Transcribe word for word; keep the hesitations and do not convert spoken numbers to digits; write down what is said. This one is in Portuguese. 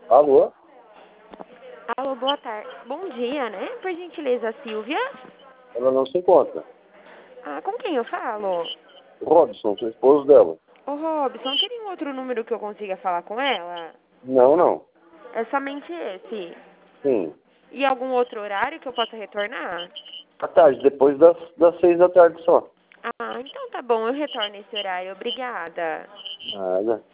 Alô? Alô, boa tarde. Bom dia, né? Por gentileza, Silvia? Ela não se encontra. Ah, com quem eu falo? Robson, sou esposo dela. Ô, Robson, teria um outro número que eu consiga falar com ela? Não, não. É somente esse. Sim. E algum outro horário que eu possa retornar? À tarde, depois das, das seis da tarde só. Ah, então tá bom, eu retorno esse horário. Obrigada. Nada.